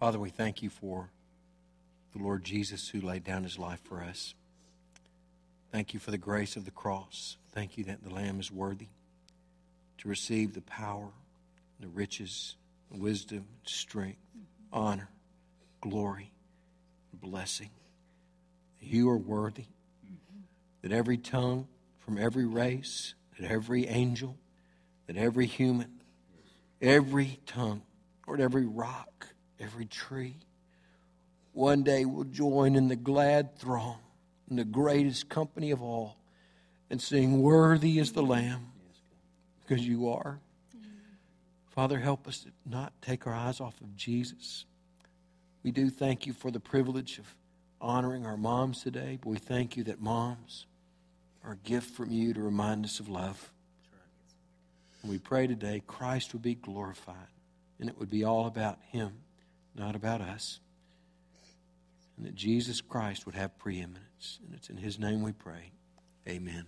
Father, we thank you for the Lord Jesus who laid down his life for us. Thank you for the grace of the cross. Thank you that the Lamb is worthy to receive the power, the riches, the wisdom, strength, honor, glory, blessing. You are worthy. That every tongue from every race, that every angel, that every human, every tongue, Lord, every rock, every tree, one day will join in the glad throng, in the greatest company of all, and sing, "Worthy is the Lamb," because you are. Father, help us to not take our eyes off of Jesus. We do thank you for the privilege of honoring our moms today, but we thank you that moms are a gift from you to remind us of love. And we pray today Christ would be glorified, and it would be all about him, not about us. And that Jesus Christ would have preeminence. And it's in his name we pray. Amen.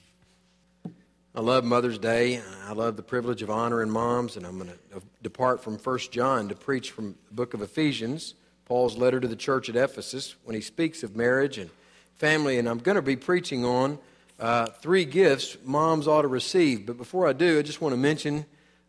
I love Mother's Day. I love the privilege of honoring moms, and I'm going to depart from 1 John to preach from the book of Ephesians, Paul's letter to the church at Ephesus, when he speaks of marriage and family. And I'm going to be preaching on 3 gifts moms ought to receive. But before I do, I just want to mention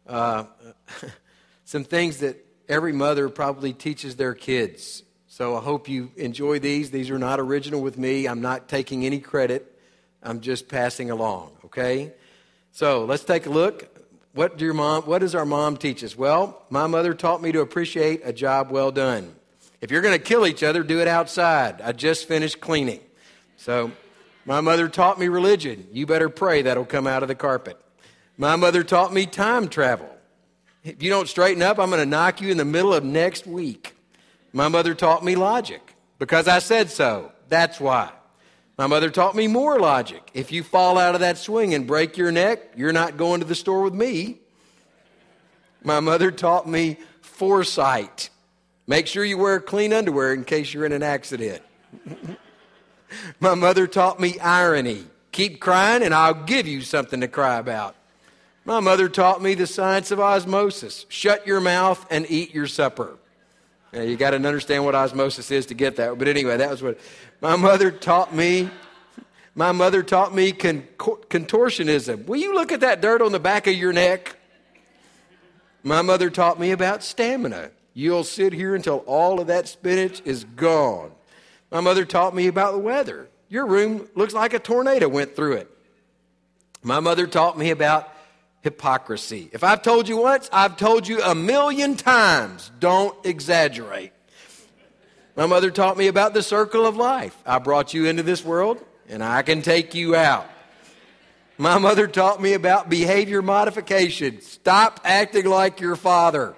some things that every mother probably teaches their kids. So I hope you enjoy these. These are not original with me. I'm not taking any credit. I'm just passing along, okay? So let's take a look. What does our mom teach us? Well, my mother taught me to appreciate a job well done. If you're going to kill each other, do it outside. I just finished cleaning. So my mother taught me religion. You better pray that'll come out of the carpet. My mother taught me time travel. If you don't straighten up, I'm going to knock you in the middle of next week. My mother taught me logic because I said so. That's why. My mother taught me more logic. If you fall out of that swing and break your neck, you're not going to the store with me. My mother taught me foresight. Make sure you wear clean underwear in case you're in an accident. My mother taught me irony. Keep crying and I'll give you something to cry about. My mother taught me the science of osmosis. Shut your mouth and eat your supper. Now, you got to understand what osmosis is to get that. But anyway, that was what my mother taught me. My mother taught me contortionism. Will you look at that dirt on the back of your neck? My mother taught me about stamina. You'll sit here until all of that spinach is gone. My mother taught me about the weather. Your room looks like a tornado went through it. My mother taught me about hypocrisy. If I've told you once, I've told you 1,000,000 times. Don't exaggerate. My mother taught me about the circle of life. I brought you into this world, and I can take you out. My mother taught me about behavior modification. Stop acting like your father.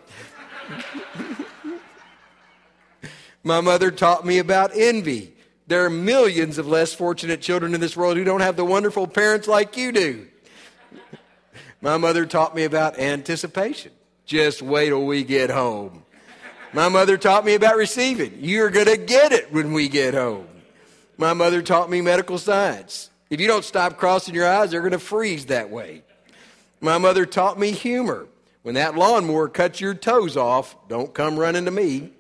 My mother taught me about envy. There are millions of less fortunate children in this world who don't have the wonderful parents like you do. My mother taught me about anticipation. Just wait till we get home. My mother taught me about receiving. You're going to get it when we get home. My mother taught me medical science. If you don't stop crossing your eyes, they're going to freeze that way. My mother taught me humor. When that lawnmower cuts your toes off, don't come running to me.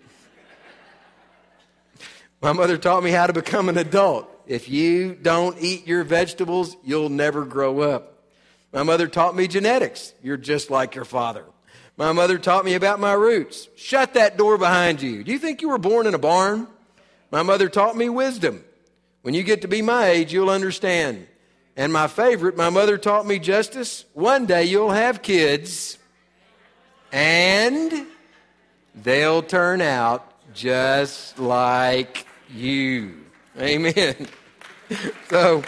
My mother taught me how to become an adult. If you don't eat your vegetables, you'll never grow up. My mother taught me genetics. You're just like your father. My mother taught me about my roots. Shut that door behind you. Do you think you were born in a barn? My mother taught me wisdom. When you get to be my age, you'll understand. And my favorite, my mother taught me justice. One day you'll have kids, and they'll turn out just like you. Amen. So,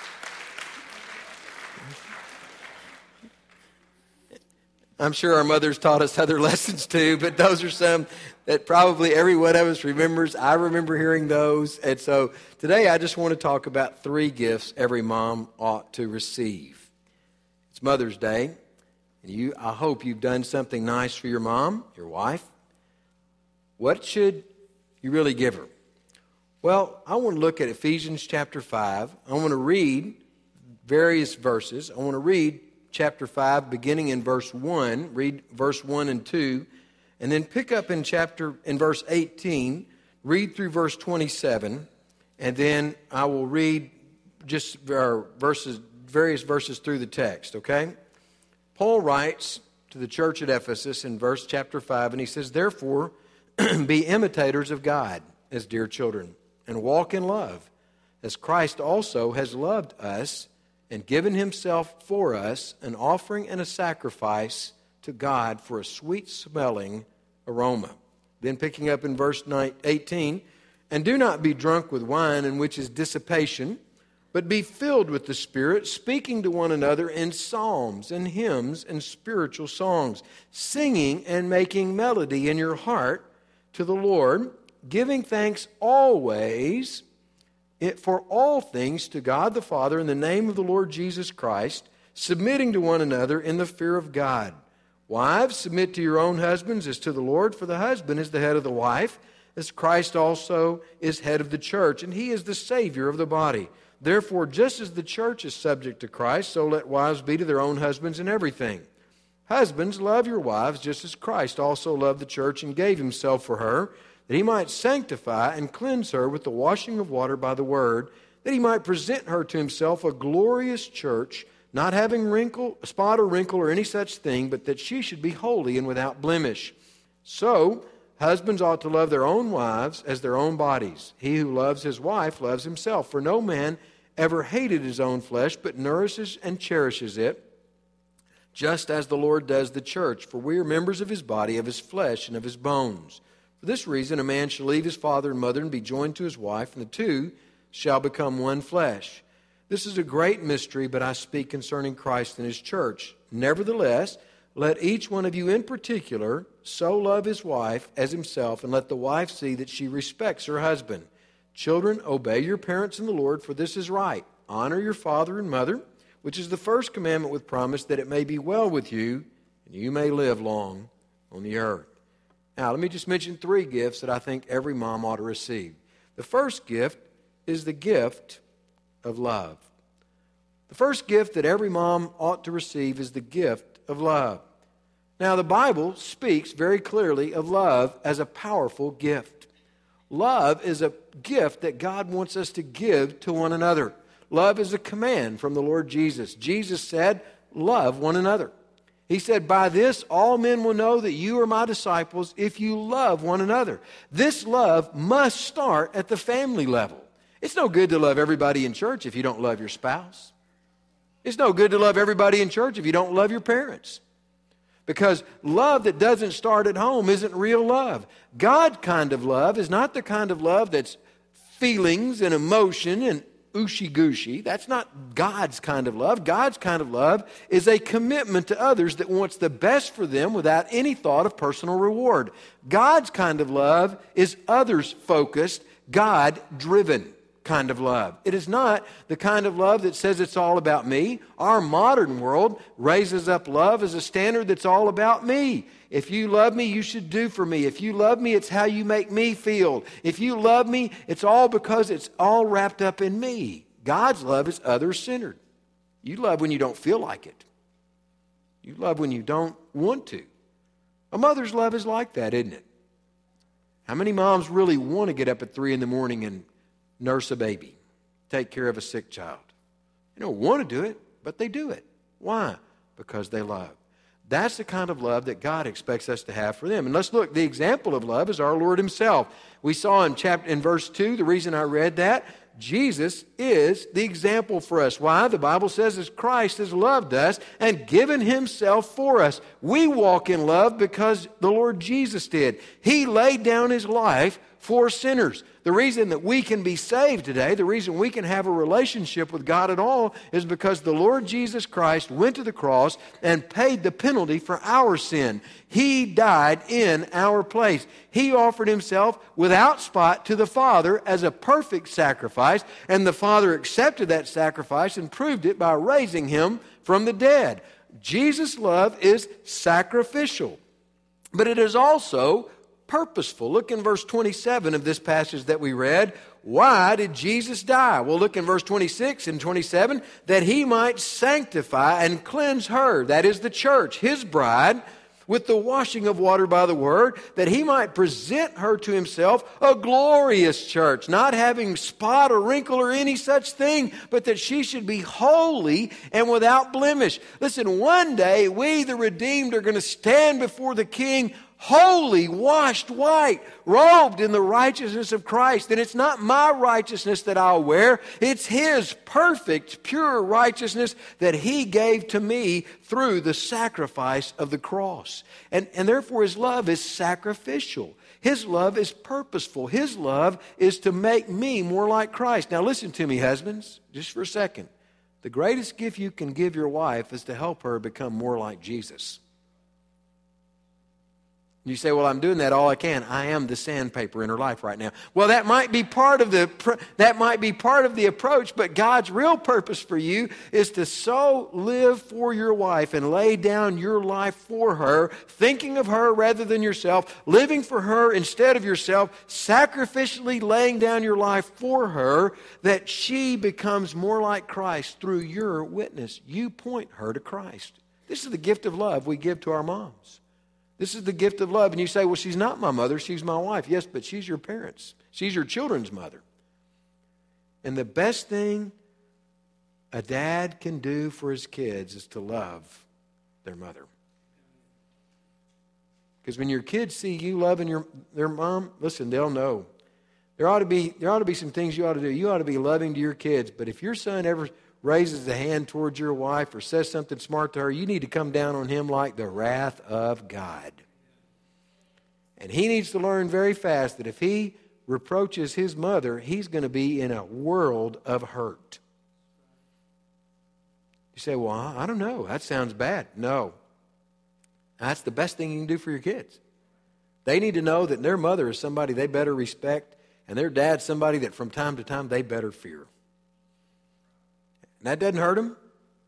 I'm sure our mothers taught us other lessons too, but those are some that probably every one of us remembers. I remember hearing those. And so today I just want to talk about 3 gifts every mom ought to receive. It's Mother's Day, and I hope you've done something nice for your mom, your wife. What should you really give her? Well, I want to look at Ephesians chapter 5. I want to read various verses. I want to read chapter 5, beginning in verse 1. Read verse 1 and 2. And then pick up in verse 18, read through verse 27, and then I will read just various verses through the text, okay? Paul writes to the church at Ephesus in chapter 5, and he says, "Therefore, be imitators of God as dear children, and walk in love, as Christ also has loved us and given himself for us, an offering and a sacrifice to God for a sweet-smelling aroma." Then picking up in verse 18, "And do not be drunk with wine, in which is dissipation, but be filled with the Spirit, speaking to one another in psalms and hymns and spiritual songs, singing and making melody in your heart to the Lord, giving thanks always for all things to God the Father in the name of the Lord Jesus Christ, submitting to one another in the fear of God. Wives, submit to your own husbands as to the Lord, for the husband is the head of the wife, as Christ also is head of the church, and he is the Savior of the body. Therefore, just as the church is subject to Christ, so let wives be to their own husbands in everything. Husbands, love your wives, just as Christ also loved the church and gave himself for her, that he might sanctify and cleanse her with the washing of water by the word, that he might present her to himself a glorious church, not having spot or wrinkle or any such thing, but that she should be holy and without blemish. So, husbands ought to love their own wives as their own bodies. He who loves his wife loves himself. For no man ever hated his own flesh, but nourishes and cherishes it, just as the Lord does the church. For we are members of his body, of his flesh, and of his bones. For this reason, a man shall leave his father and mother and be joined to his wife, and the two shall become one flesh. This is a great mystery, but I speak concerning Christ and his church. Nevertheless, let each one of you in particular so love his wife as himself, and let the wife see that she respects her husband. Children, obey your parents in the Lord, for this is right. Honor your father and mother, which is the first commandment with promise, that it may be well with you, and you may live long on the earth. Now, let me just mention 3 gifts that I think every mom ought to receive. The first gift is the gift of love. The first gift that every mom ought to receive is the gift of love. Now, the Bible speaks very clearly of love as a powerful gift. Love is a gift that God wants us to give to one another. Love is a command from the Lord Jesus. Jesus said, love one another. He said, by this all men will know that you are my disciples if you love one another. This love must start at the family level. It's no good to love everybody in church if you don't love your spouse. It's no good to love everybody in church if you don't love your parents. Because love that doesn't start at home isn't real love. God kind of love is not the kind of love that's feelings and emotion and ooshy-gooshy. That's not God's kind of love. God's kind of love is a commitment to others that wants the best for them without any thought of personal reward. God's kind of love is others-focused, God-driven kind of love. It is not the kind of love that says it's all about me. Our modern world raises up love as a standard that's all about me. If you love me, you should do for me. If you love me, it's how you make me feel. If you love me, it's all because it's all wrapped up in me. God's love is other-centered. You love when you don't feel like it. You love when you don't want to. A mother's love is like that, isn't it? How many moms really want to get up at 3 in the morning and nurse a baby, take care of a sick child? They don't want to do it, but they do it. Why? Because they love. That's the kind of love that God expects us to have for them. And let's look, the example of love is our Lord himself. We saw in verse 2, the reason I read that, Jesus is the example for us. Why? The Bible says as Christ has loved us and given himself for us. We walk in love because the Lord Jesus did. He laid down his life for sinners. The reason that we can be saved today, the reason we can have a relationship with God at all, is because the Lord Jesus Christ went to the cross and paid the penalty for our sin. He died in our place. He offered himself without spot to the Father as a perfect sacrifice, and the Father accepted that sacrifice and proved it by raising him from the dead. Jesus' love is sacrificial, but it is also purposeful. Look in verse 27 of this passage that we read. Why did Jesus die? Well, look in verse 26 and 27. That he might sanctify and cleanse her, that is the church, his bride, with the washing of water by the word, that he might present her to himself a glorious church, not having spot or wrinkle or any such thing, but that she should be holy and without blemish. Listen, one day we, the redeemed, are going to stand before the King holy, washed white, robed in the righteousness of Christ. And it's not my righteousness that I'll wear. It's his perfect, pure righteousness that he gave to me through the sacrifice of the cross. And therefore his love is sacrificial. His love is purposeful. His love is to make me more like Christ. Now listen to me, husbands, just for a second. The greatest gift you can give your wife is to help her become more like Jesus. You say, well, I'm doing that all I can. I am the sandpaper in her life right now. Well, that might be part of the approach, but God's real purpose for you is to so live for your wife and lay down your life for her, thinking of her rather than yourself, living for her instead of yourself, sacrificially laying down your life for her, that she becomes more like Christ through your witness. You point her to Christ. This is the gift of love we give to our moms. This is the gift of love. And you say, well, she's not my mother, she's my wife. Yes, but she's your parents. She's your children's mother. And the best thing a dad can do for his kids is to love their mother. Because when your kids see you loving their mom, listen, they'll know. There ought to be some things you ought to do. You ought to be loving to your kids. But if your son ever raises a hand towards your wife or says something smart to her, you need to come down on him like the wrath of God. And he needs to learn very fast that if he reproaches his mother, he's going to be in a world of hurt. You say, well, I don't know. That sounds bad. No. That's the best thing you can do for your kids. They need to know that their mother is somebody they better respect, and their dad's somebody that from time to time they better fear. And that doesn't hurt them.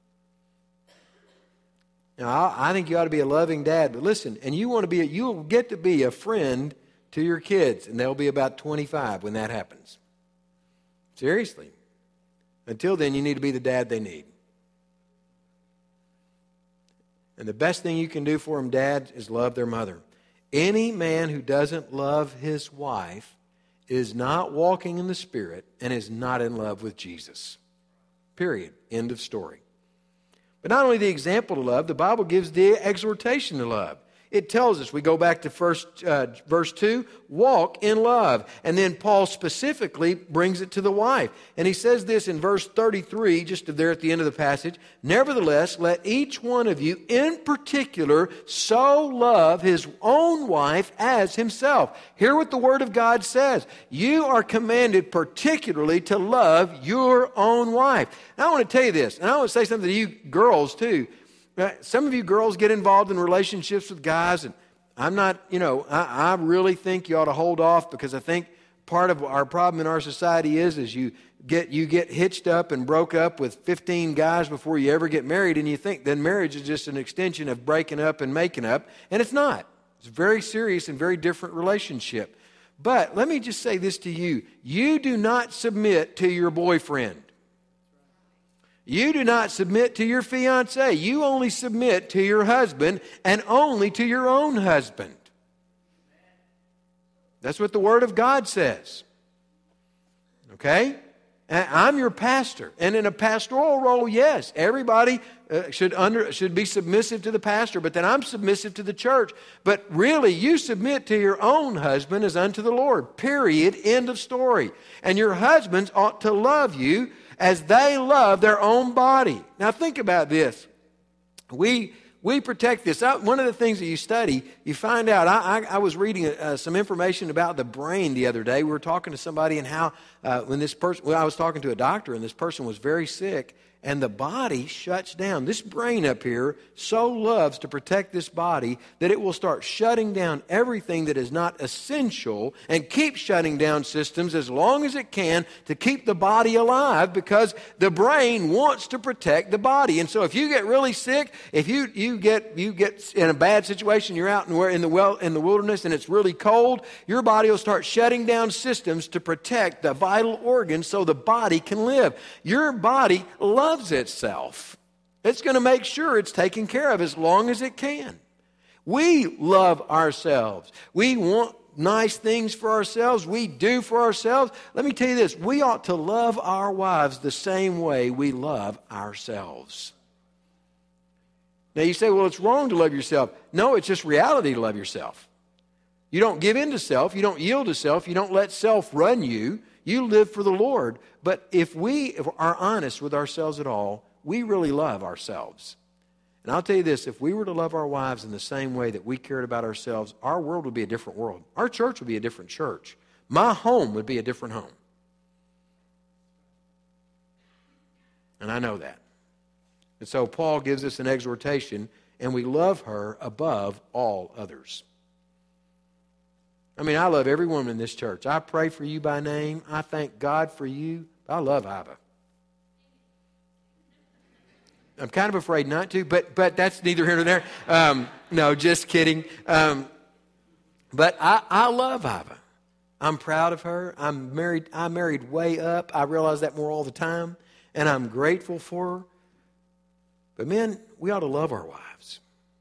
Now, I think you ought to be a loving dad. But listen, and you'll get to be a friend to your kids, and they'll be about 25 when that happens. Seriously. Until then, you need to be the dad they need. And the best thing you can do for them, dads, is love their mother. Any man who doesn't love his wife is not walking in the Spirit and is not in love with Jesus. Period. End of story. But not only the example to love, the Bible gives the exhortation to love. It tells us, we go back to verse 2, walk in love. And then Paul specifically brings it to the wife. And he says this in verse 33, just there at the end of the passage, nevertheless, let each one of you in particular so love his own wife as himself. Hear what the Word of God says. You are commanded particularly to love your own wife. Now I want to tell you this, and I want to say something to you girls too. Some of you girls get involved in relationships with guys, and I'm not, I really think you ought to hold off, because I think part of our problem in our society is you get hitched up and broke up with 15 guys before you ever get married, and you think then marriage is just an extension of breaking up and making up, and it's not. It's a very serious and very different relationship. But let me just say this to you. You do not submit to your boyfriend. You do not submit to your fiancé. You only submit to your husband, and only to your own husband. That's what the Word of God says. Okay? I'm your pastor. And in a pastoral role, yes, everybody should be submissive to the pastor, but then I'm submissive to the church. But really, you submit to your own husband as unto the Lord. Period. End of story. And your husbands ought to love you as they love their own body. Now think about this. We protect this. One of the things that you study, you find out, I was reading some information about the brain the other day. We were talking to somebody, and how I was talking to a doctor, and this person was very sick, and the body shuts down. This brain up here so loves to protect this body that it will start shutting down everything that is not essential, and keep shutting down systems as long as it can to keep the body alive, because the brain wants to protect the body. And so if you get really sick, if you get in a bad situation, you're out in the wilderness and it's really cold, your body will start shutting down systems to protect the vital organs so the body can live. Your body loves itself. It's going to make sure it's taken care of as long as it can. We love ourselves. We want nice things for ourselves. We do for ourselves. Let me tell you this. We ought to love our wives the same way we love ourselves. Now you say, well, it's wrong to love yourself. No, it's just reality to love yourself. You don't give in to self. You don't yield to self. You don't let self run you. You live for the Lord. But if we are honest with ourselves at all, we really love ourselves. And I'll tell you this, if we were to love our wives in the same way that we cared about ourselves, our world would be a different world. Our church would be a different church. My home would be a different home. And I know that. And so Paul gives us an exhortation, and we love her above all others. I mean, I love every woman in this church. I pray for you by name. I thank God for you. I love Iva. I'm kind of afraid not to, but that's neither here nor there. No, just kidding. But I love Iva. I'm proud of her. I married way up. I realize that more all the time, and I'm grateful for her. But men, we ought to love our wives.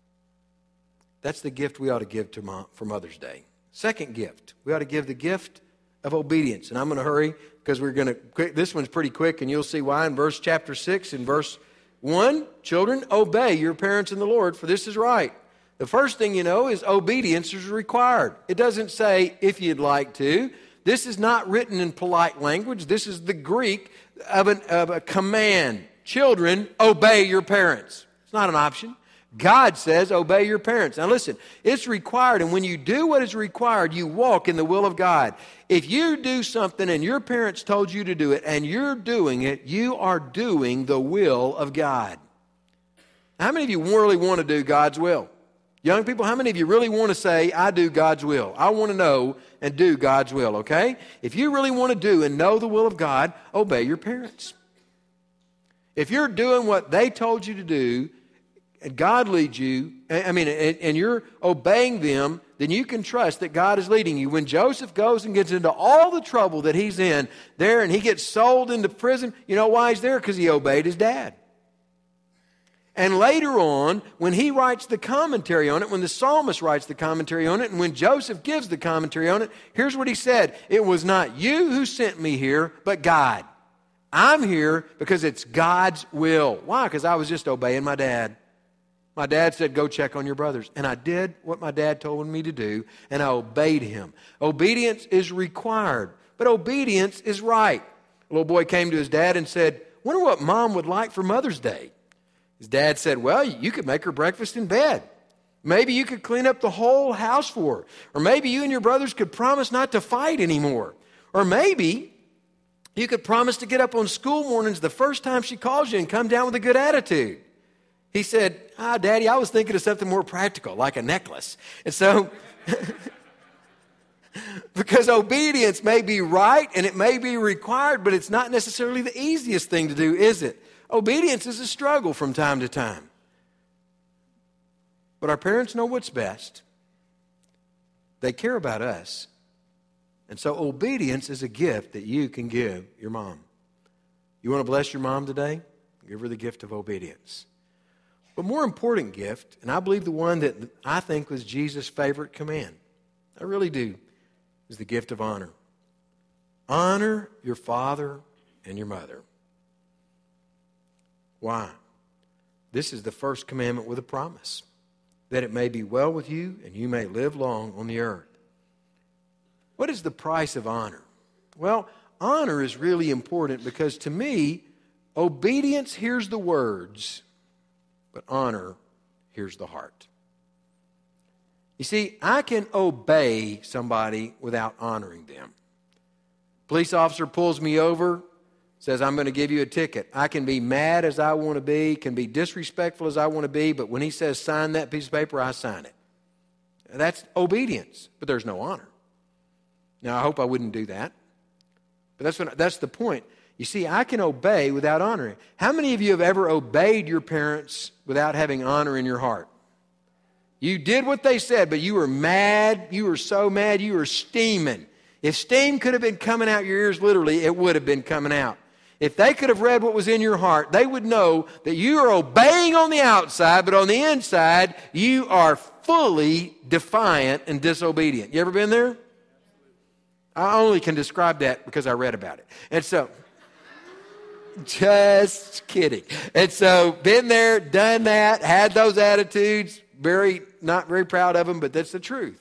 That's the gift we ought to give for Mother's Day. Second gift, we ought to give the gift of obedience. And I'm going to hurry because this one's pretty quick, and you'll see why in chapter 6 and verse 1. Children, obey your parents in the Lord, for this is right. The first thing you know is obedience is required. It doesn't say if you'd like to. This is not written in polite language. This is the Greek of a command. Children, obey your parents. It's not an option. God says, obey your parents. Now listen, it's required, and when you do what is required, you walk in the will of God. If you do something and your parents told you to do it, and you're doing it, you are doing the will of God. How many of you really want to do God's will? Young people, how many of you really want to say, I do God's will? I want to know and do God's will, okay? If you really want to do and know the will of God, obey your parents. If you're doing what they told you to do, and God leads you, and you're obeying them, then you can trust that God is leading you. When Joseph goes and gets into all the trouble that he's in there, and he gets sold into prison, you know why he's there? Because he obeyed his dad. And later on, when he writes the commentary on it, when the psalmist writes the commentary on it, and when Joseph gives the commentary on it, here's what he said. It was not you who sent me here, but God. I'm here because it's God's will. Why? Because I was just obeying my dad. My dad said, go check on your brothers. And I did what my dad told me to do, and I obeyed him. Obedience is required, but obedience is right. A little boy came to his dad and said, wonder what Mom would like for Mother's Day. His dad said, well, you could make her breakfast in bed. Maybe you could clean up the whole house for her. Or maybe you and your brothers could promise not to fight anymore. Or maybe you could promise to get up on school mornings the first time she calls you and come down with a good attitude. He said, Daddy, I was thinking of something more practical, like a necklace. And so, because obedience may be right and it may be required, but it's not necessarily the easiest thing to do, is it? Obedience is a struggle from time to time. But our parents know what's best. They care about us. And so obedience is a gift that you can give your mom. You want to bless your mom today? Give her the gift of obedience. But more important gift, and I believe the one that I think was Jesus' favorite command, I really do, is the gift of honor. Honor your father and your mother. Why? This is the first commandment with a promise, that it may be well with you and you may live long on the earth. What is the price of honor? Well, honor is really important because to me, obedience hears the words, but honor hears the heart. You see, I can obey somebody without honoring them. Police officer pulls me over, says, I'm going to give you a ticket. I can be mad as I want to be, can be disrespectful as I want to be, but when he says sign that piece of paper, I sign it. That's obedience, but there's no honor. Now, I hope I wouldn't do that. But that's the point. You see, I can obey without honoring. How many of you have ever obeyed your parents without having honor in your heart? You did what they said, but you were mad. You were so mad, you were steaming. If steam could have been coming out your ears, literally, it would have been coming out. If they could have read what was in your heart, they would know that you are obeying on the outside, but on the inside, you are fully defiant and disobedient. You ever been there? I only can describe that because I read about it. And so, just kidding. And so, been there, done that, had those attitudes, not very proud of them, but that's the truth.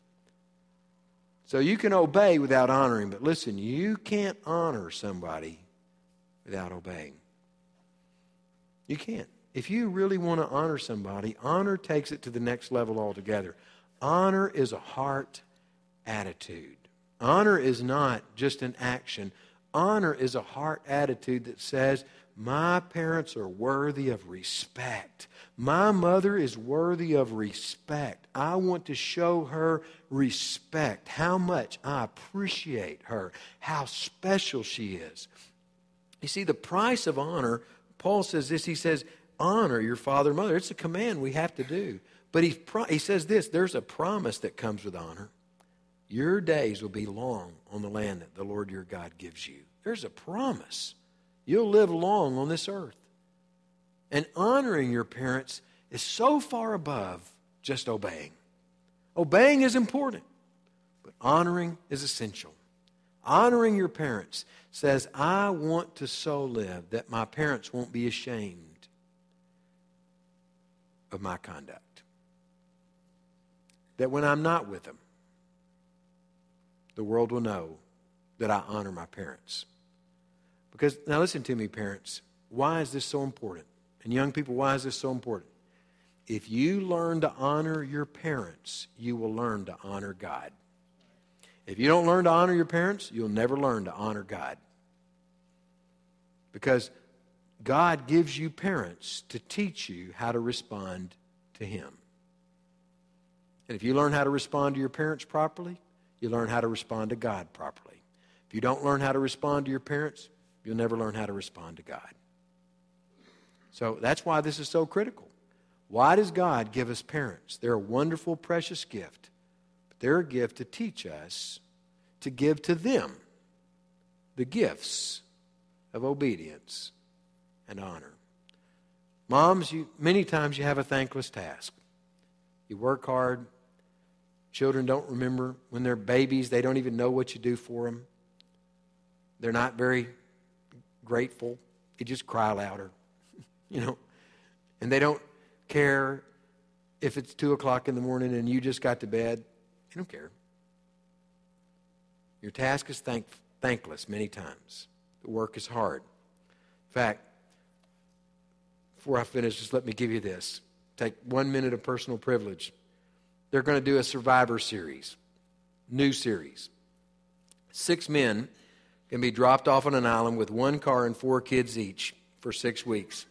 So you can obey without honoring, but listen, you can't honor somebody without obeying. You can't. If you really want to honor somebody, honor takes it to the next level altogether. Honor is a heart attitude. Honor is not just an action. Honor is a heart attitude that says, my parents are worthy of respect. My mother is worthy of respect. I want to show her respect, how much I appreciate her, how special she is. You see, the price of honor, Paul says this, he says, honor your father and mother. It's a command we have to do. But he says this, there's a promise that comes with honor. Your days will be long on the land that the Lord your God gives you. There's a promise. You'll live long on this earth. And honoring your parents is so far above just obeying. Obeying is important, but honoring is essential. Honoring your parents says, I want to so live that my parents won't be ashamed of my conduct. That when I'm not with them, the world will know that I honor my parents. Because, now listen to me, parents, why is this so important? And young people, why is this so important? If you learn to honor your parents, you will learn to honor God. If you don't learn to honor your parents, you'll never learn to honor God. Because God gives you parents to teach you how to respond to Him. And if you learn how to respond to your parents properly, you learn how to respond to God properly. If you don't learn how to respond to your parents, you'll never learn how to respond to God. So that's why this is so critical. Why does God give us parents? They're a wonderful, precious gift. But they're a gift to teach us to give to them the gifts of obedience and honor. Moms, many times you have a thankless task. You work hard. Children don't remember. When they're babies, they don't even know what you do for them. They're not very grateful. They just cry louder, And they don't care if it's 2 o'clock in the morning and you just got to bed. They don't care. Your task is thankless many times. The work is hard. In fact, before I finish, just let me give you this. Take 1 minute of personal privilege. They're going to do a Survivor series, new series. 6 men can be dropped off on an island with 1 car and 4 kids each for 6 weeks.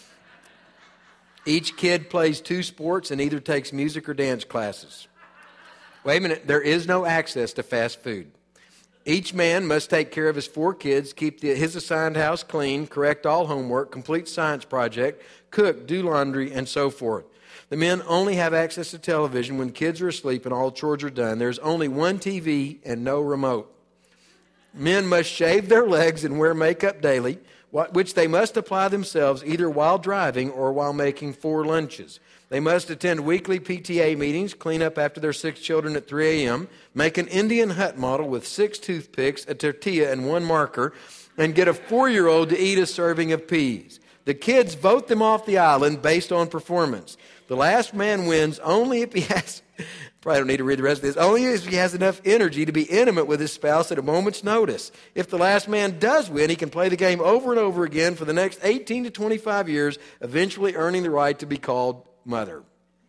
Each kid plays 2 sports and either takes music or dance classes. Wait a minute, there is no access to fast food. Each man must take care of his 4 kids, keep his assigned house clean, correct all homework, complete science project, cook, do laundry, and so forth. The men only have access to television when kids are asleep and all chores are done. There's only 1 TV and no remote. Men must shave their legs and wear makeup daily, which they must apply themselves either while driving or while making 4 lunches. They must attend weekly PTA meetings, clean up after their 6 children at 3 a.m., make an Indian hut model with 6 toothpicks, a tortilla, and 1 marker, and get a 4-year-old to eat a serving of peas. The kids vote them off the island based on performance. The last man wins only if he has, probably don't need to read the rest of this, only if he has enough energy to be intimate with his spouse at a moment's notice. If the last man does win, he can play the game over and over again for the next 18 to 25 years, eventually earning the right to be called mother.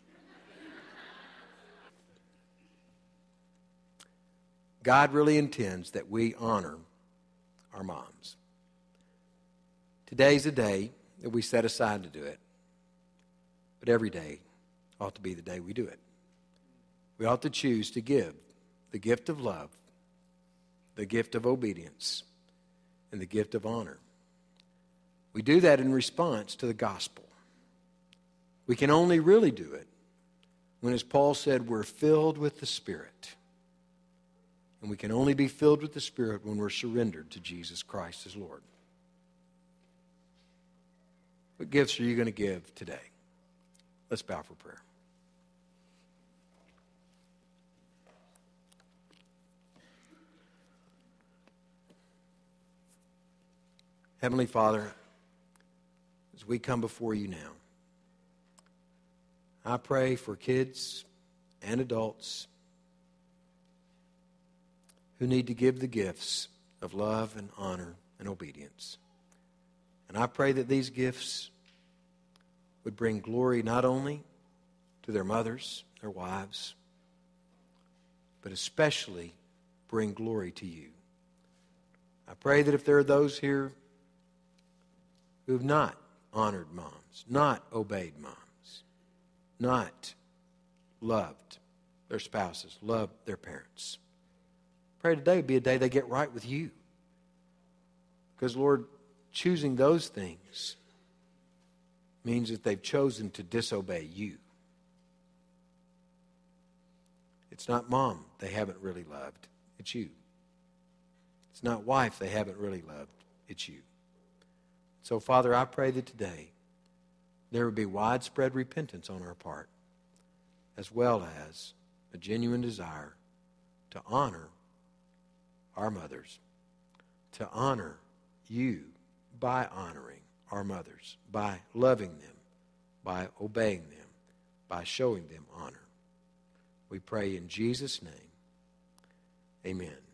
God really intends that we honor our moms. Today's a day that we set aside to do it. But every day ought to be the day we do it. We ought to choose to give the gift of love, the gift of obedience, and the gift of honor. We do that in response to the gospel. We can only really do it when, as Paul said, we're filled with the Spirit. And we can only be filled with the Spirit when we're surrendered to Jesus Christ as Lord. What gifts are you going to give today? Let's bow for prayer. Heavenly Father, as we come before you now, I pray for kids and adults who need to give the gifts of love and honor and obedience. And I pray that these gifts would bring glory not only to their mothers, their wives, but especially bring glory to you. I pray that if there are those here who have not honored moms, not obeyed moms, not loved their spouses, loved their parents, pray today would be a day they get right with you. Because, Lord, choosing those things means that they've chosen to disobey you. It's not mom they haven't really loved. It's you. It's not wife they haven't really loved. It's you. So, Father, I pray that today there would be widespread repentance on our part, as well as a genuine desire to honor our mothers, to honor you by honoring our mothers, by loving them, by obeying them, by showing them honor. We pray in Jesus' name. Amen.